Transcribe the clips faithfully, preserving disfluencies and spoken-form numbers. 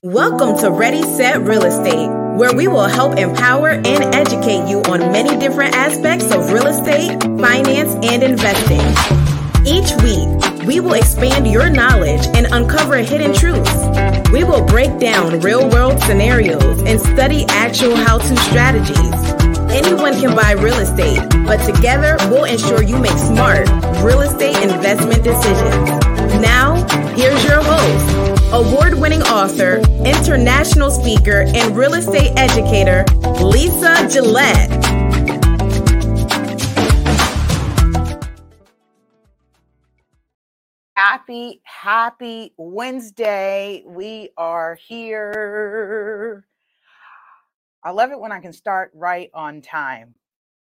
Welcome to Ready, Set, Real Estate, where we will help empower and educate you on many different aspects of real estate, finance, and investing. Each week, we will expand your knowledge and uncover hidden truths. We will break down real-world scenarios and study actual how-to strategies. Anyone can buy real estate, but together we'll ensure you make smart real estate investment decisions. Now, here's your host, award-winning author, international speaker, and real estate educator, Lisa Gillette. Happy, happy Wednesday. We are here. I love it when I can start right on time.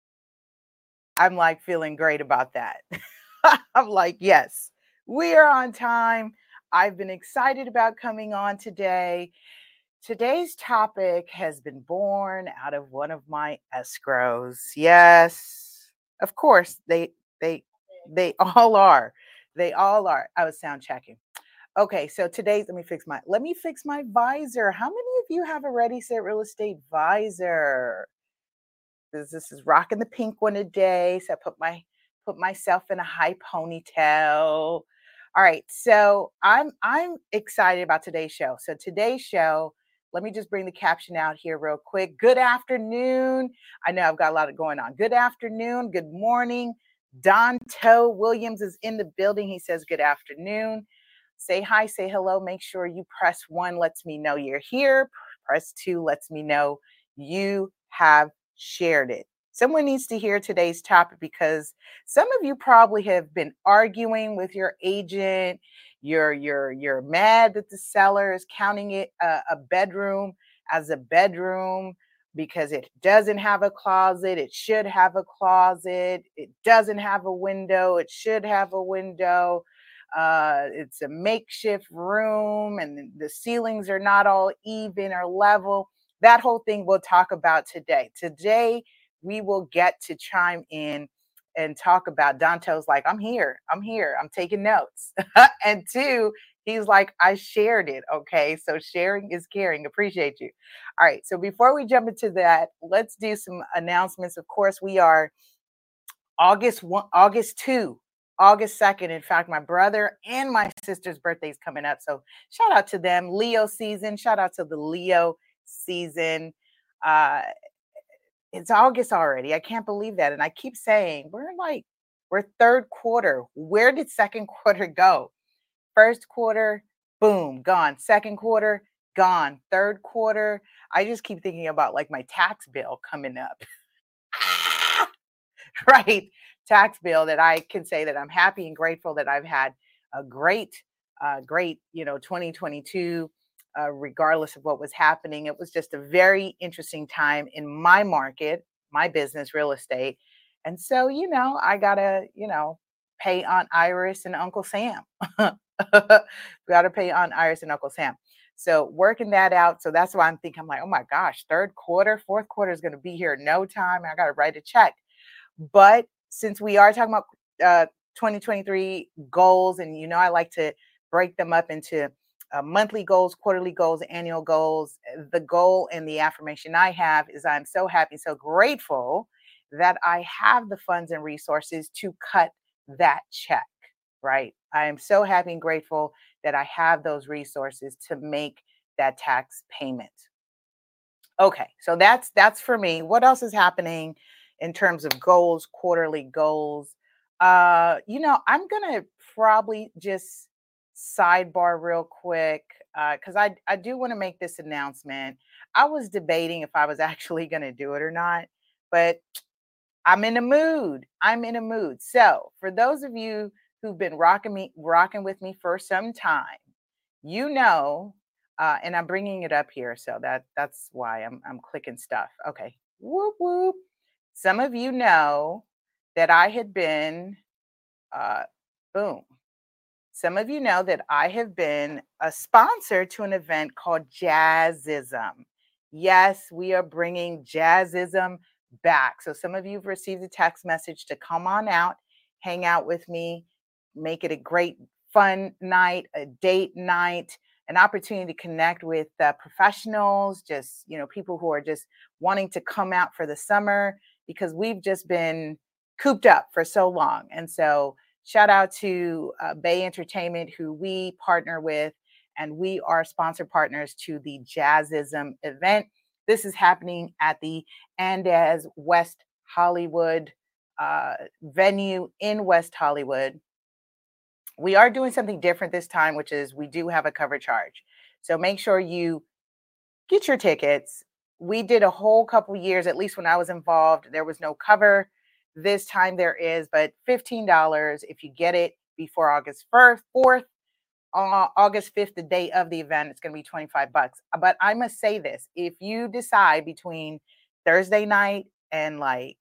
I'm like feeling great about that. I'm like, yes, we are on time. I've been excited about coming on today. Today's topic has been born out of one of my escrows. Yes, of course, they they they all are. They all are. I was sound checking. Okay, so today's, let me fix my, let me fix my visor. How many of you have a Ready, Set, Real Estate visor? This, this is rocking the pink one today. So I put my, put myself in a high ponytail. All right, so I'm, I'm excited about today's show. So today's show, let me just bring the caption out here real quick. Good afternoon. I know I've got a lot of going on. Good afternoon, good morning. Donto Williams is in the building. He says, good afternoon. Say hi, say hello. Make sure you press one, lets me know you're here. Press two, lets me know you have shared it. Someone needs to hear today's topic because some of you probably have been arguing with your agent. You're, you're, you're mad that the seller is counting it a, a bedroom as a bedroom because it doesn't have a closet. It should have a closet. It doesn't have a window. It should have a window. Uh, it's a makeshift room and the ceilings are not all even or level. That whole thing we'll talk about today. Today, we will get to chime in and talk about Donto's like, I'm here. I'm here. I'm taking notes. And two, he's like, I shared it. Okay. So sharing is caring. Appreciate you. All right. So before we jump into that, let's do some announcements. Of course, we are August one, August second. August second. In fact, my brother and my sister's birthday is coming up. So shout out to them. Leo season. Shout out to the Leo season. Uh, it's August already. I can't believe that. And I keep saying, we're like, we're third quarter. Where did second quarter go? First quarter, boom, gone. Second quarter, gone. Third quarter, I just keep thinking about like my tax bill coming up. Right. Tax bill that I can say that I'm happy and grateful that I've had a great, uh, great, you know, twenty twenty-two, uh, regardless of what was happening. It was just a very interesting time in my market, my business, real estate. And so, you know, I got to, you know, pay Aunt Iris and Uncle Sam. Got to pay Aunt Iris and Uncle Sam. So working that out. So that's why I'm thinking, I'm like, oh my gosh, third quarter, fourth quarter is going to be here in no time. I got to write a check. But since we are talking about uh, twenty twenty-three goals, and you know, I like to break them up into uh, monthly goals, quarterly goals, annual goals. The goal and the affirmation I have is I'm so happy, so grateful that I have the funds and resources to cut that check, right? I am so happy and grateful that I have those resources to make that tax payment. Okay, so that's that's for me. What else is happening in terms of goals, quarterly goals? Uh, you know, I'm gonna probably just sidebar real quick because uh, I I do want to make this announcement. I was debating if I was actually gonna do it or not, but I'm in a mood. I'm in a mood. So for those of you who've been rocking me, rocking with me for some time, you know, uh, and I'm bringing it up here, so that that's why I'm I'm clicking stuff. Okay, whoop whoop. Some of you know that I had been, uh, boom. Some of you know that I have been a sponsor to an event called Jazzism. Yes, we are bringing Jazzism back. So some of you have received a text message to come on out, hang out with me, make it a great fun night, a date night, an opportunity to connect with uh, professionals, just, you know, people who are just wanting to come out for the summer because we've just been cooped up for so long. And so shout out to uh, Bay Entertainment, who we partner with, and we are sponsor partners to the Jazzism event. This is happening at the Andes West Hollywood uh, venue in West Hollywood. We are doing something different this time, which is we do have a cover charge. So make sure you get your tickets. We did a whole couple years, at least when I was involved, there was no cover. This time there is, but fifteen dollars if you get it before August first, fourth, uh, August fifth, the day of the event, it's going to be twenty-five bucks. But I must say this, if you decide between Thursday night and like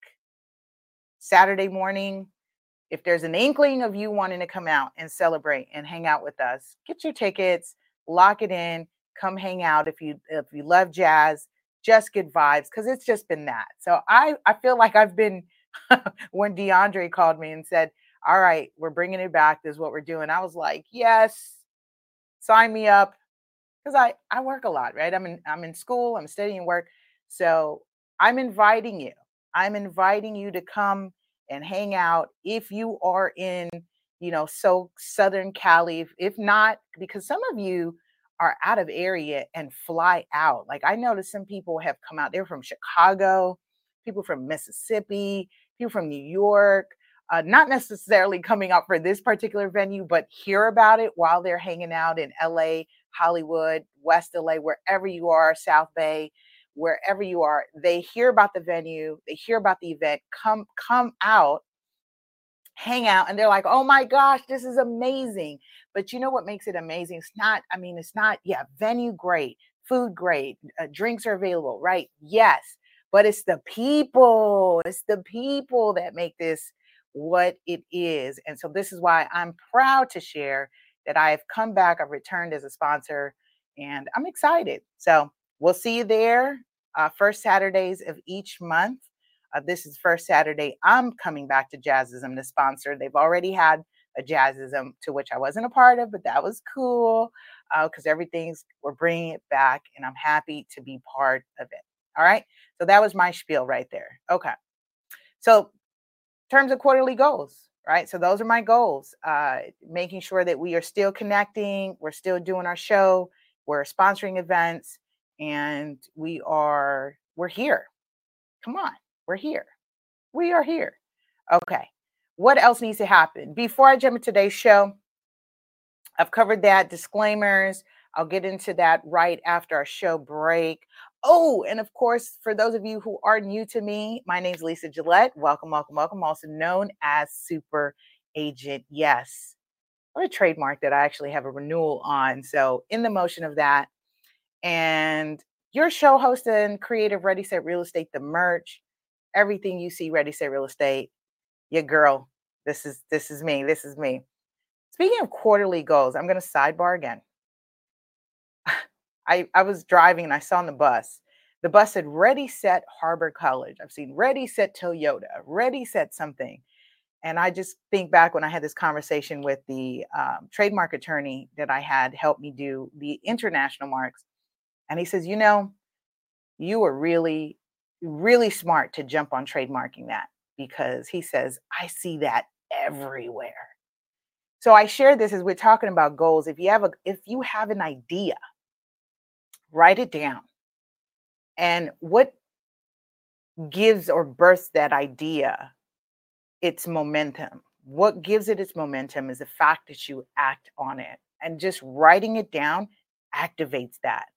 Saturday morning, if there's an inkling of you wanting to come out and celebrate and hang out with us, get your tickets, lock it in, come hang out. If you if you love jazz, just good vibes, because it's just been that. So I I feel like I've been when DeAndre called me and said, all right, we're bringing it back. This is what we're doing. I was like, yes, sign me up. Because I, I work a lot, right? I'm in, I'm in school, I'm studying work. So I'm inviting you. I'm inviting you to come and hang out if you are in, you know, so Southern Cali. If, if not, because some of you are out of area and fly out. Like I noticed some people have come out. They're from Chicago, people from Mississippi, people from New York, uh, not necessarily coming out for this particular venue, but hear about it while they're hanging out in L A, Hollywood, West L A, wherever you are, South Bay, wherever you are. They hear about the venue, they hear about the event, come, come out, hang out, and they're like, oh my gosh, this is amazing. But you know what makes it amazing? It's not, I mean, it's not, yeah, venue great, food great, uh, drinks are available, right? Yes. But it's the people, it's the people that make this what it is. And so this is why I'm proud to share that I've come back, I've returned as a sponsor, and I'm excited. So we'll see you there, uh, first Saturdays of each month. Uh, this is first Saturday. I'm coming back to Jazzism to sponsor. They've already had a Jazzism to which I wasn't a part of, but that was cool because uh, everything's, we're bringing it back, and I'm happy to be part of it. All right. So that was my spiel right there. Okay. So in terms of quarterly goals, right? So those are my goals, uh, making sure that we are still connecting. We're still doing our show. We're sponsoring events, and we are, we're here. Come on. We're here. We are here. Okay. What else needs to happen? Before I jump into today's show, I've covered that, disclaimers. I'll get into that right after our show break. Oh, and of course, for those of you who are new to me, my name is Lisa Gillette. Welcome, welcome, welcome. Also known as Super Agent Yes. Or a trademark that I actually have a renewal on. So in the motion of that. And your show host and creative Ready Set Real Estate, the merch, everything you see Ready Set Real Estate, your girl. This is this is me. This is me. Speaking of quarterly goals, I'm going to sidebar again. I, I was driving and I saw on the bus, the bus said Ready Set Harbor College. I've seen Ready Set Toyota, Ready Set something. And I just think back when I had this conversation with the um, trademark attorney that I had helped me do the international marks. And he says, you know, you were really, really smart to jump on trademarking that, because he says, I see that everywhere. So I share this as we're talking about goals. If you have a, if you have an idea, write it down. And what gives or births that idea its momentum? What gives it its momentum is the fact that you act on it. And just writing it down activates that.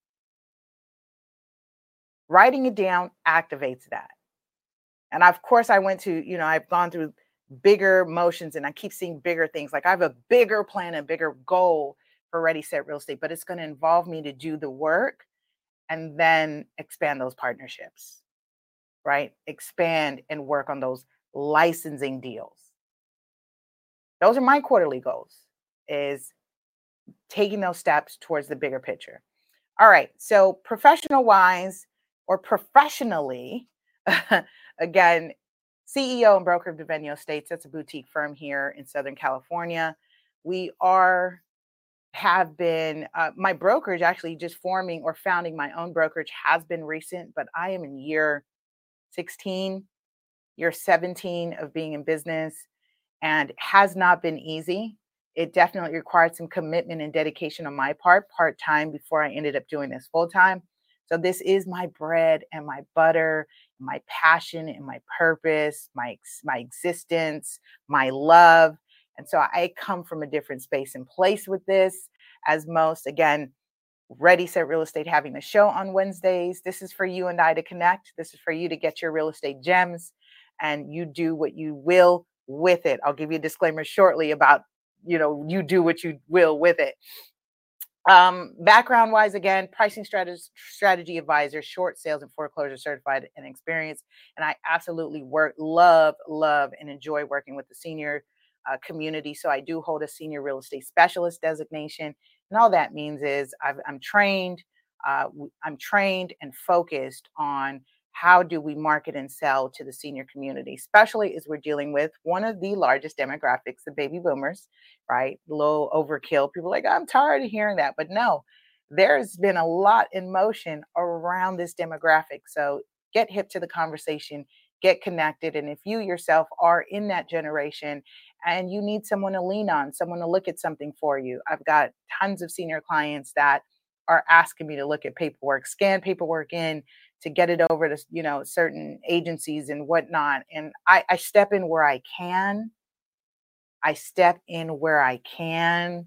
Writing it down activates that. And of course, I went to, you know, I've gone through bigger motions and I keep seeing bigger things. Like I have a bigger plan, a bigger goal for Ready Set Real Estate, but it's going to involve me to do the work and then expand those partnerships, right? Expand and work on those licensing deals. Those are my quarterly goals, is taking those steps towards the bigger picture. All right. So professional wise or professionally, again, C E O and broker of Devenio Estates. That's a boutique firm here in Southern California. We are have been, uh, my brokerage actually just forming or founding my own brokerage has been recent, but I am in year sixteen, year seventeen of being in business, and has not been easy. It definitely required some commitment and dedication on my part, part time, before I ended up doing this full time. So this is my bread and my butter, my passion and my purpose, my ex- my existence, my love. And so I come from a different space and place with this, as most. Again, Ready Set Real Estate having the show on Wednesdays. This is for you and I to connect. This is for you to get your real estate gems, and you do what you will with it. I'll give you a disclaimer shortly about, you know, you do what you will with it. Um, background wise, again, pricing strategist, strategy advisor, short sales and foreclosure certified and experienced. And I absolutely work, love, love, and enjoy working with the senior uh, community. So I do hold a senior real estate specialist designation. And all that means is I've, I'm trained, uh, w- I'm trained and focused on how do we market and sell to the senior community, especially as we're dealing with one of the largest demographics, the baby boomers, right? A little overkill. People are like, I'm tired of hearing that. But no, there's been a lot in motion around this demographic. So get hip to the conversation, get connected. And if you yourself are in that generation and you need someone to lean on, someone to look at something for you, I've got tons of senior clients that are asking me to look at paperwork, scan paperwork in to get it over to, you know, certain agencies and whatnot. And I, I step in where I can I step in where I can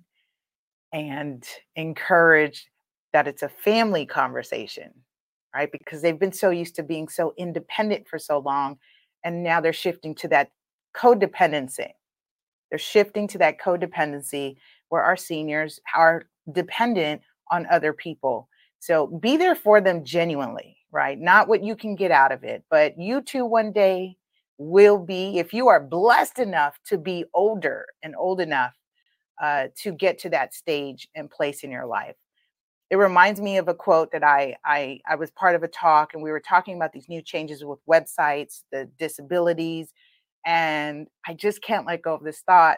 and encourage that it's a family conversation, right? Because they've been so used to being so independent for so long. And now they're shifting to that codependency. They're shifting to that codependency where our seniors are dependent on other people. So be there for them genuinely, right? Not what you can get out of it, but you too one day will be, if you are blessed enough to be older and old enough uh, to get to that stage and place in your life. It reminds me of a quote that I, I I was part of a talk, and we were talking about these new changes with websites, the disabilities, and I just can't let go of this thought.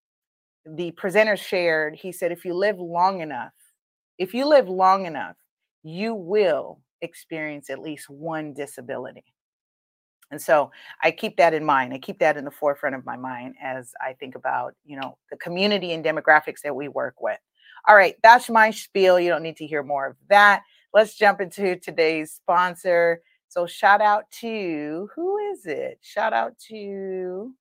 The presenter shared, he said, if you live long enough, if you live long enough, you will experience at least one disability. And so I keep that in mind. I keep that in the forefront of my mind as I think about, you know, the community and demographics that we work with. All right, that's my spiel. You don't need to hear more of that. Let's jump into today's sponsor. So shout out to, who is it? Shout out to,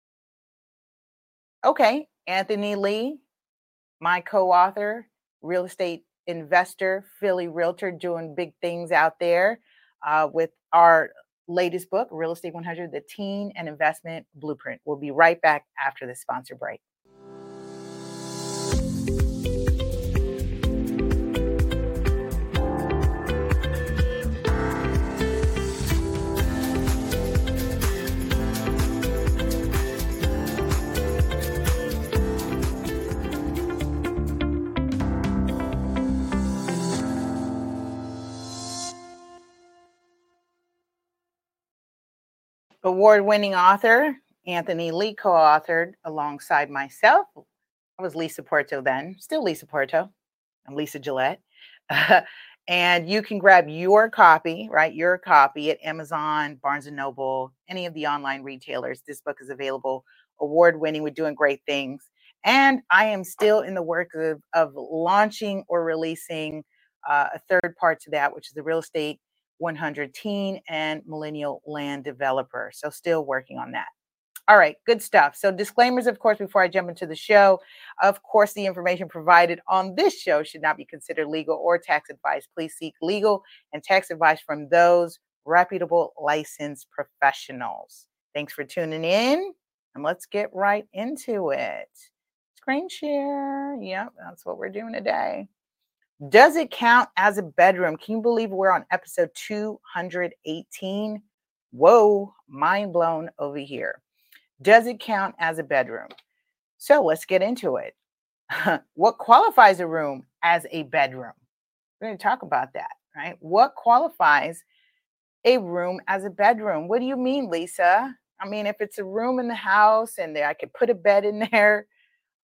okay, Anthony Lee, my co-author, real estate investor, Philly realtor, doing big things out there uh, with our latest book, Real Estate one hundred, The Teen and Investment Blueprint. We'll be right back after the sponsor break. Award-winning author Anthony Lee co-authored alongside myself. I was Lisa Porto then, still Lisa Porto. I'm Lisa Gillette. And you can grab your copy, right? Your copy at Amazon, Barnes and Noble, any of the online retailers. This book is available, award-winning. We're doing great things. And I am still in the work of, of launching or releasing uh, a third part to that, which is the Real Estate one hundred Teen and Millennial Land Developer. So still working on that. All right, good stuff. So disclaimers, of course, before I jump into the show. Of course, the information provided on this show should not be considered legal or tax advice. Please seek legal and tax advice from those reputable licensed professionals. Thanks for tuning in, and let's get right into it. Screen share. Yep, that's what we're doing today. Does it count as a bedroom? Can you believe we're on episode two hundred eighteen? Whoa, mind blown over here. Does it count as a bedroom? So let's get into it. What qualifies a room as a bedroom? We're going to talk about that, right? What qualifies a room as a bedroom? What do you mean, Lisa? I mean, if it's a room in the house and I could put a bed in there,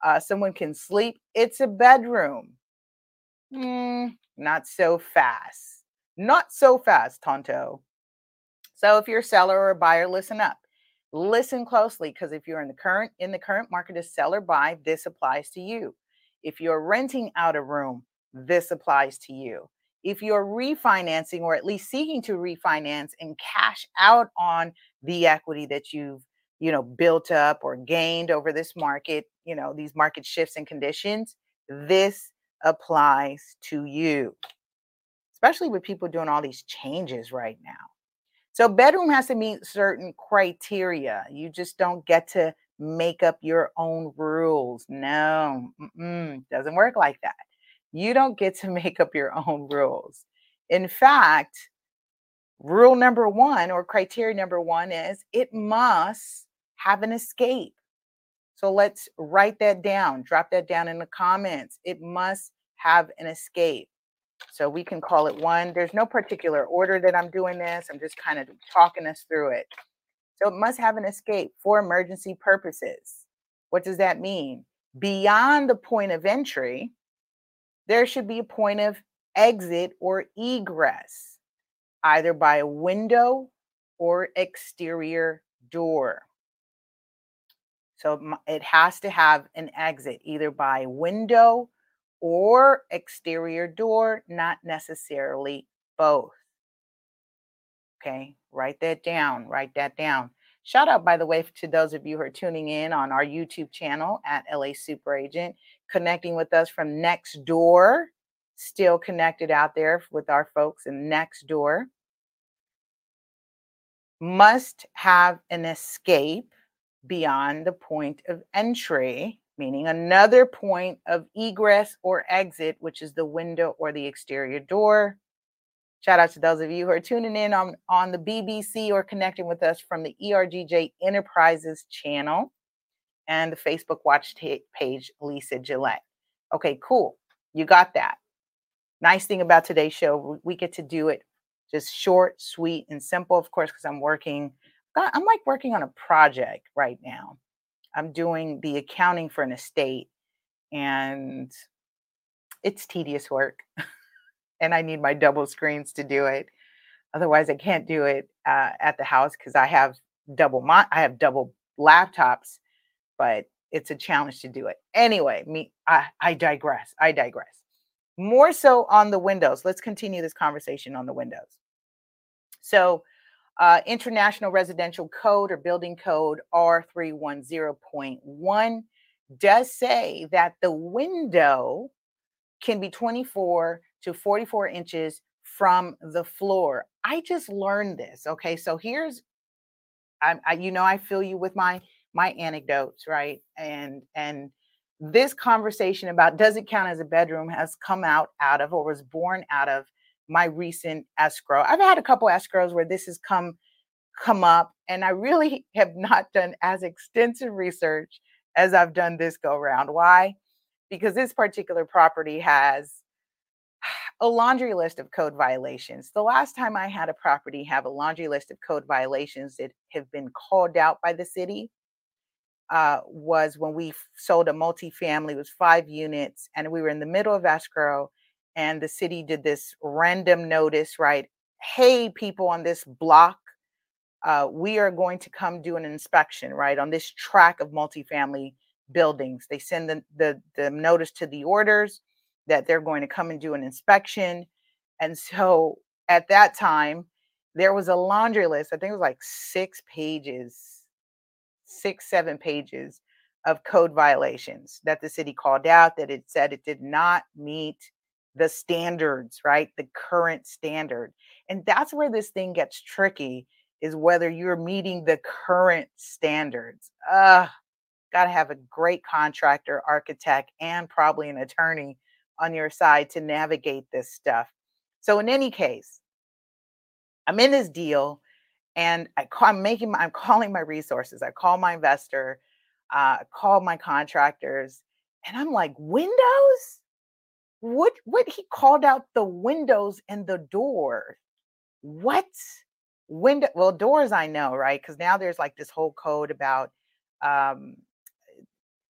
uh, someone can sleep. It's a bedroom. Mm, not so fast. Not so fast, Tonto. So if you're a seller or a buyer, listen up. Listen closely, because if you're in the current in the current market as seller buy, this applies to you. If you're renting out a room, this applies to you. If you're refinancing or at least seeking to refinance and cash out on the equity that you've, you know, built up or gained over this market, you know, these market shifts and conditions, this applies to you, especially with people doing all these changes right now. So bedroom has to meet certain criteria. You just don't get to make up your own rules. No, mm-mm, doesn't work like that. You don't get to make up your own rules. In fact, rule number one or criteria number one is it must have an escape. So let's write that down. Drop that down in the comments. It must have an escape. So we can call it one. There's no particular order that I'm doing this. I'm just kind of talking us through it. So it must have an escape for emergency purposes. What does that mean? Beyond the point of entry, there should be a point of exit or egress, either by a window or exterior door. So it has to have an exit either by window or exterior door, not necessarily both. Okay, write that down, write that down. Shout out, by the way, to those of you who are tuning in on our YouTube channel at L A Super Agent, connecting with us from Nextdoor, still connected out there with our folks in Nextdoor. Must have an escape beyond the point of entry, meaning another point of egress or exit, which is the window or the exterior door. Shout out to those of you who are tuning in on, on the B B C or connecting with us from the E R G J Enterprises channel and the Facebook watch t- page, Lisa Gillette. Okay, cool. You got that. Nice thing about today's show, we get to do it just short, sweet, and simple, of course, because I'm working, I'm like working on a project right now. I'm doing the accounting for an estate, and it's tedious work. And I need my double screens to do it. Otherwise, I can't do it uh, at the house because I have double my I have double laptops, but it's a challenge to do it. Anyway, me I, I digress. I digress. More so on the windows. Let's continue this conversation on the windows. So, uh, International Residential Code or Building Code R three ten point one does say that the window can be twenty-four to forty-four inches from the floor. I just learned this. Okay, so here's, I, I you know, I fill you with my my anecdotes, right? And and this conversation about does it count as a bedroom has come out out of or was born out of my recent escrow. I've had a couple escrows where this has come come up, and I really have not done as extensive research as I've done this go round. Why? Because this particular property has a laundry list of code violations. The last time I had a property have a laundry list of code violations that have been called out by the city uh, was when we f- sold a multifamily. It was five units, and we were in the middle of escrow, and the city did this random notice, right? Hey, people on this block, uh, we are going to come do an inspection, right, on this track of multifamily buildings. They send the, the, the notice to the orders that they're going to come and do an inspection. And so at that time, there was a laundry list. I think it was like six pages, six, seven pages of code violations that the city called out, that it said it did not meet the standards, right? The current standard. And that's where this thing gets tricky, is whether you're meeting the current standards. Uh, got to have a great contractor, architect, and probably an attorney on your side to navigate this stuff. So in any case, I'm in this deal, and I call, I'm making my, I'm calling my resources. I call my investor, uh, call my contractors, and I'm like, windows? What? What? He called out the windows and the door. What? Window? Well, doors I know, right? Because now there's like this whole code about um,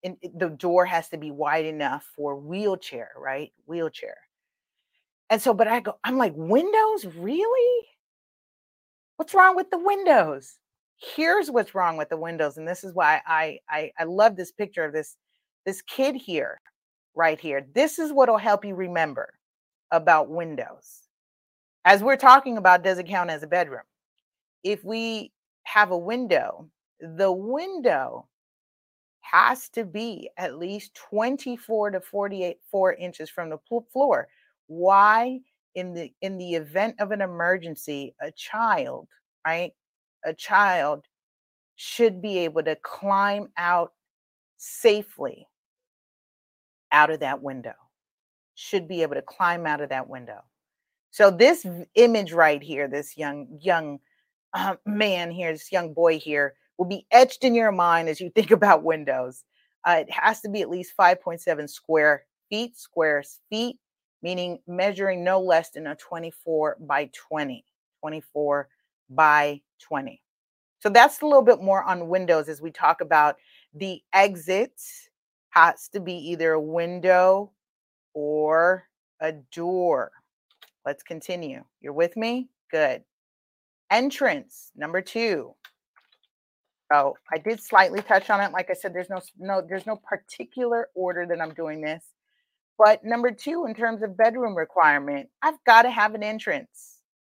and it- the door has to be wide enough for wheelchair, right? Wheelchair. And so, but I go, I'm like, windows, really? What's wrong with the windows? Here's what's wrong with the windows, and this is why I I I love this picture of this this kid here, right here. This is what'll help you remember about windows. As we're talking about, does it count as a bedroom? If we have a window, the window has to be at least twenty-four to forty-eight four inches from the pl- floor. Why? In the in the event of an emergency, a child, right? A child should be able to climb out safely out of that window. Should be able to climb out of that window. So this v- image right here, this young young uh, man here, this young boy here, will be etched in your mind as you think about windows. Uh, it has to be at least five point seven square feet, square feet, meaning measuring no less than a twenty-four by twenty, twenty-four by twenty. So that's a little bit more on windows as we talk about the exit has to be either a window or a door. Let's continue. You're with me? Good. Entrance, number two. Oh, I did slightly touch on it. Like I said, there's no no there's no particular order that I'm doing this. But number two, in terms of bedroom requirement, I've got to have an entrance,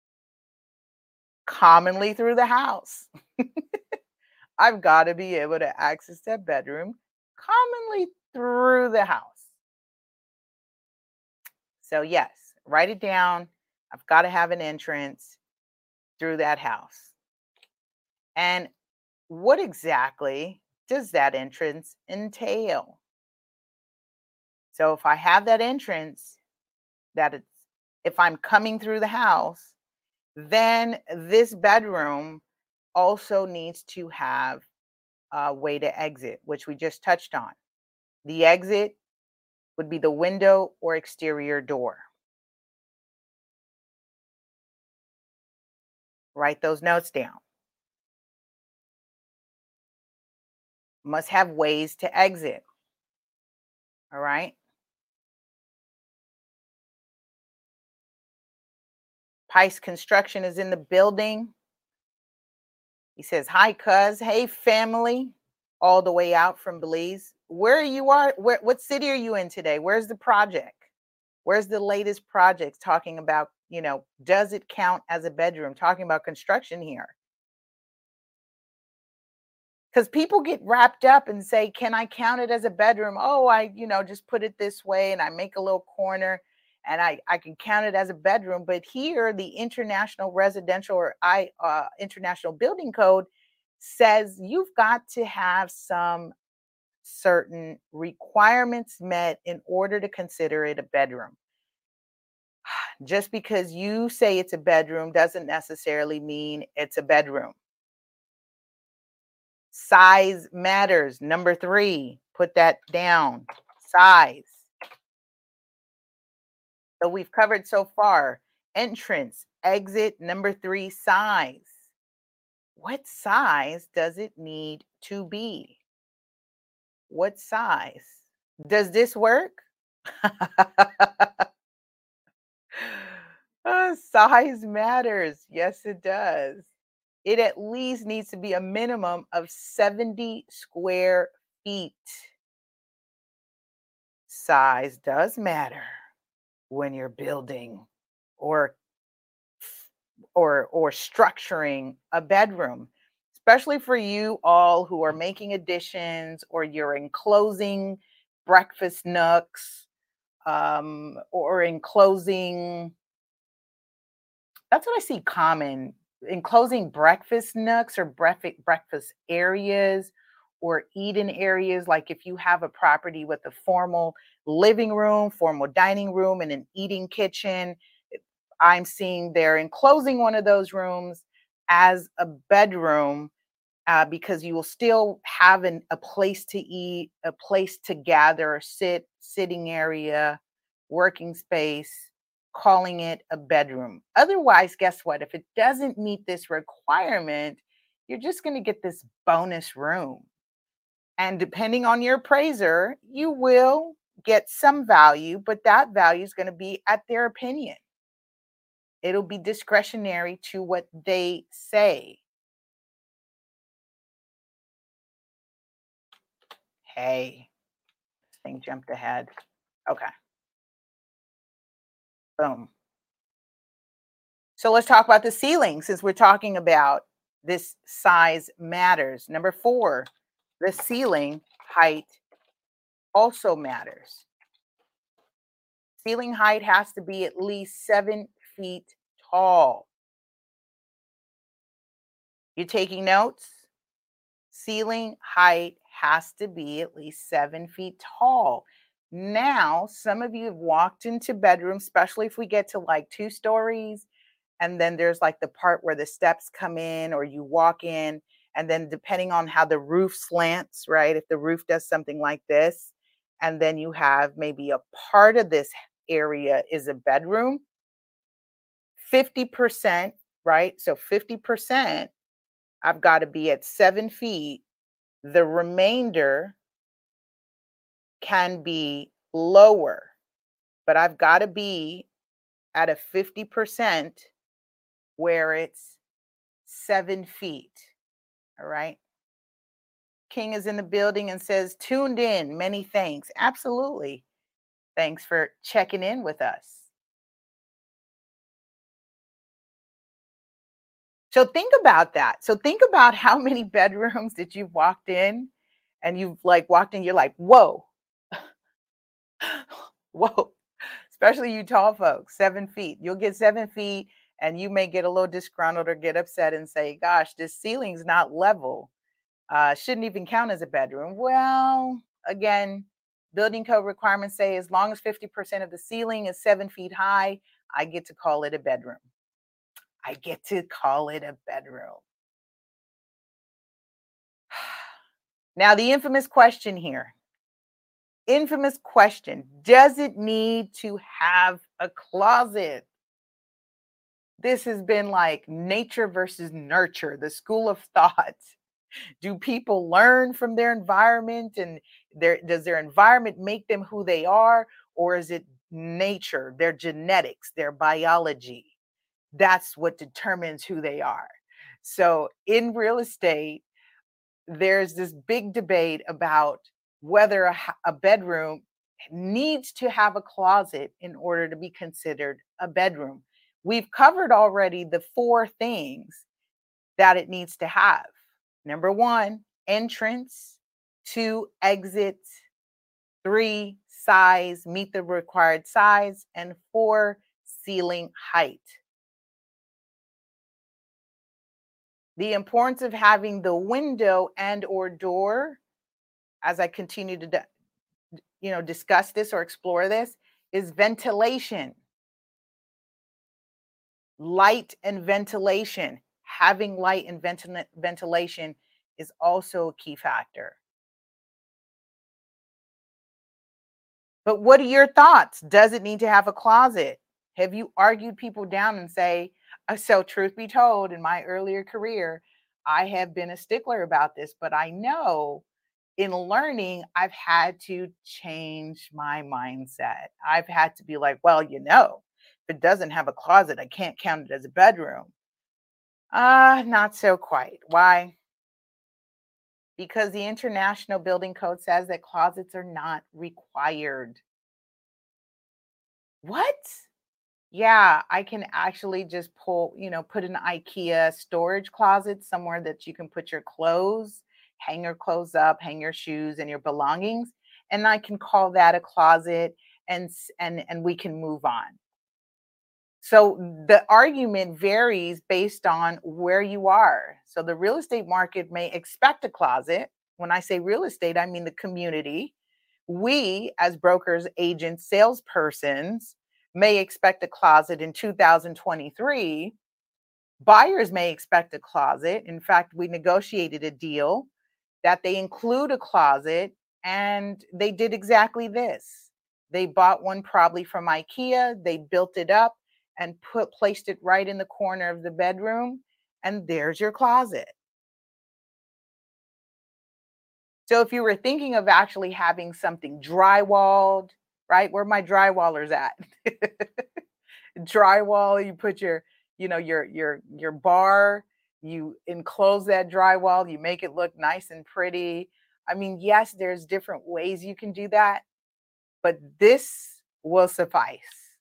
commonly through the house. I've got to be able to access that bedroom commonly through the house. So yes, write it down. I've got to have an entrance through that house. And what exactly does that entrance entail? So if I have that entrance, that it's if I'm coming through the house, then this bedroom also needs to have a way to exit, which we just touched on. The exit would be the window or exterior door. Write those notes down. Must have ways to exit. All right. Pice Construction is in the building. He says, "Hi, cuz. Hey, family." All the way out from Belize. Where you are? Where? What city are you in today? Where's the project? Where's the latest project talking about? You know, does it count as a bedroom? Talking about construction here. Because people get wrapped up and say, can I count it as a bedroom? Oh, I, you know, just put it this way and I make a little corner and I, I can count it as a bedroom. But here, the International Residential or I uh, International Building Code says you've got to have some certain requirements met in order to consider it a bedroom. Just because you say it's a bedroom doesn't necessarily mean it's a bedroom. Size matters. Number three, put that down. Size. So we've covered so far entrance, exit, number three, size. What size does it need to be? What size? Does this work? Uh, size matters. Yes, it does. It at least needs to be a minimum of seventy square feet. Size does matter when you're building or or or structuring a bedroom, especially for you all who are making additions or you're enclosing breakfast nooks um, or enclosing. That's what I see common enclosing breakfast nooks or breakfast breakfast areas or eating areas. Like if you have a property with a formal living room, formal dining room, and an eating kitchen, I'm seeing they're enclosing one of those rooms as a bedroom uh, because you will still have an, a place to eat, a place to gather, sit, sitting area, working space, calling it a bedroom. Otherwise, guess what? If it doesn't meet this requirement, you're just going to get this bonus room. And depending on your appraiser, you will get some value, but that value is going to be at their opinion. It'll be discretionary to what they say. Hey, this thing jumped ahead. Okay. Boom. So let's talk about the ceiling since we're talking about this size matters. Number four, the ceiling height also matters. Ceiling height has to be at least seven feet tall. You taking notes? Ceiling height has to be at least seven feet tall. Now, some of you have walked into bedrooms, especially if we get to like two stories, and then there's like the part where the steps come in or you walk in, and then depending on how the roof slants, right? If the roof does something like this, and then you have maybe a part of this area is a bedroom, fifty percent, right? So fifty percent, I've got to be at seven feet. The remainder can be lower, but I've got to be at a fifty percent where it's seven feet. All right. King is in the building and says, tuned in. Many thanks. Absolutely. Thanks for checking in with us. So think about that. So think about how many bedrooms that you've walked in and you've like walked in, you're like, whoa, whoa, especially you tall folks, seven feet. You'll get seven feet and you may get a little disgruntled or get upset and say, gosh, this ceiling's not level. Uh, shouldn't even count as a bedroom. Well, again, building code requirements say as long as fifty percent of the ceiling is seven feet high, I get to call it a bedroom. I get to call it a bedroom. Now, the infamous question here. Infamous question. Does it need to have a closet? This has been like nature versus nurture, the school of thought. Do people learn from their environment and their does their environment make them who they are, or is it nature, their genetics, their biology? That's what determines who they are. So in real estate, there's this big debate about whether a, a bedroom needs to have a closet in order to be considered a bedroom. We've covered already the four things that it needs to have. Number one, entrance. Two, exit. Three, size, meet the required size. And four, ceiling height. The importance of having the window and or door, as I continue to, you know, discuss this or explore this, is ventilation. Light and ventilation. Having light and ventil- ventilation is also a key factor. But what are your thoughts? Does it need to have a closet? Have you argued people down and say, uh, so truth be told, in my earlier career, I have been a stickler about this, but I know in learning, I've had to change my mindset. I've had to be like, well, you know, if it doesn't have a closet, I can't count it as a bedroom. Ah, uh, not so quite. Why? Because the International Building Code says that closets are not required. What? Yeah, I can actually just pull, you know, put an IKEA storage closet somewhere that you can put your clothes, hang your clothes up, hang your shoes and your belongings, and I can call that a closet and and and we can move on. So the argument varies based on where you are. So the real estate market may expect a closet. When I say real estate, I mean the community. We, as brokers, agents, salespersons, may expect a closet in two thousand twenty-three. Buyers may expect a closet. In fact, we negotiated a deal that they include a closet, and they did exactly this. They bought one probably from IKEA, they built it up and put placed it right in the corner of the bedroom, and there's your closet. So if you were thinking of actually having something drywalled, right? Where my drywallers at? Drywall, you put your, you know, your your your bar, you enclose that drywall, you make it look nice and pretty. I mean, yes, there's different ways you can do that, but this will suffice.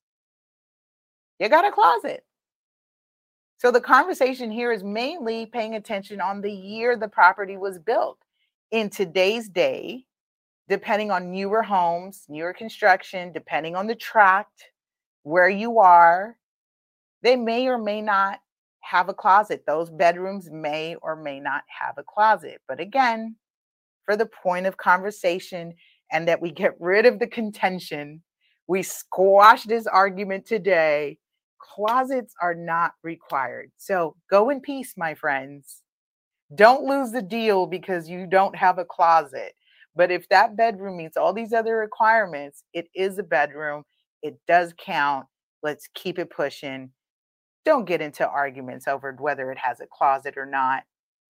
You got a closet. So the conversation here is mainly paying attention on the year the property was built. In today's day, depending on newer homes, newer construction, depending on the tract, where you are, they may or may not have a closet. Those bedrooms may or may not have a closet. But again, for the point of conversation and that we get rid of the contention, we squash this argument today. Closets are not required. So go in peace, my friends. Don't lose the deal because you don't have a closet. But if that bedroom meets all these other requirements, it is a bedroom. It does count. Let's keep it pushing. Don't get into arguments over whether it has a closet or not.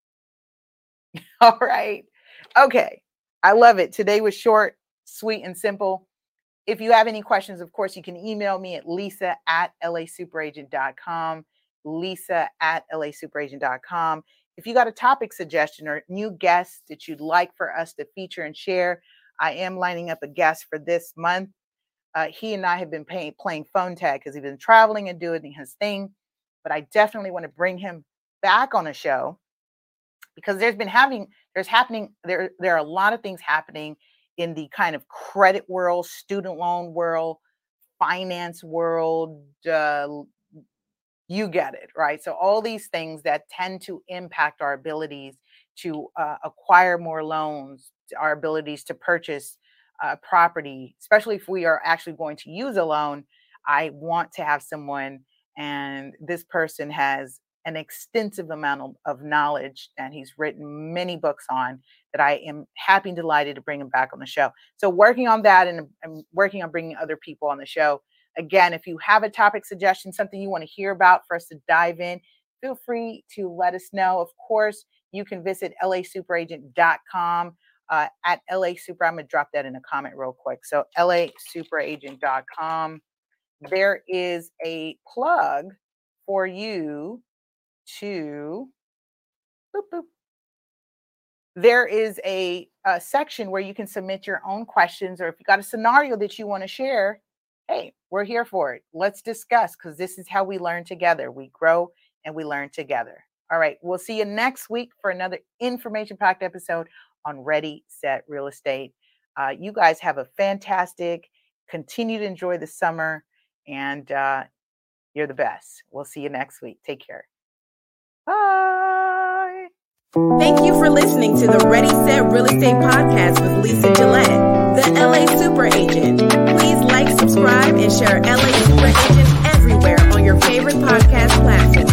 All right. Okay. I love it. Today was short, sweet, and simple. If you have any questions, of course, you can email me at lisa at lasuperagent dot com, lisa at lasuperagent dot com. If you got a topic suggestion or new guests that you'd like for us to feature and share, I am lining up a guest for this month. Uh, he and I have been pay, playing phone tag because he's been traveling and doing his thing. But I definitely want to bring him back on the show because there's been having, there's happening, there, there are a lot of things happening in the kind of credit world, student loan world, finance world, uh, you get it, right? So all these things that tend to impact our abilities to uh, acquire more loans, our abilities to purchase uh, property, especially if we are actually going to use a loan. I want to have someone, and this person has an extensive amount of, of knowledge, and he's written many books on that. I am happy and delighted to bring him back on the show. So working on that, and I'm working on bringing other people on the show. Again, if you have a topic suggestion, something you want to hear about for us to dive in, feel free to let us know. Of course, you can visit L A super agent dot com uh, at L A Super. I'm going to drop that in a comment real quick. So L A super agent dot com. There is a plug for you to, boop, boop. There is a, a section where you can submit your own questions, or if you got a scenario that you want to share, hey, we're here for it. Let's discuss, because this is how we learn together. We grow and we learn together. All right. We'll see you next week for another information-packed episode on Ready, Set, Real Estate. Uh, you guys have a fantastic, continue to enjoy the summer, and uh, you're the best. We'll see you next week. Take care. Bye. Thank you for listening to the Ready, Set, Real Estate podcast with Lisa Gillette, the L A Super Agent. Please like, subscribe, and share L A Super Agent everywhere on your favorite podcast platform.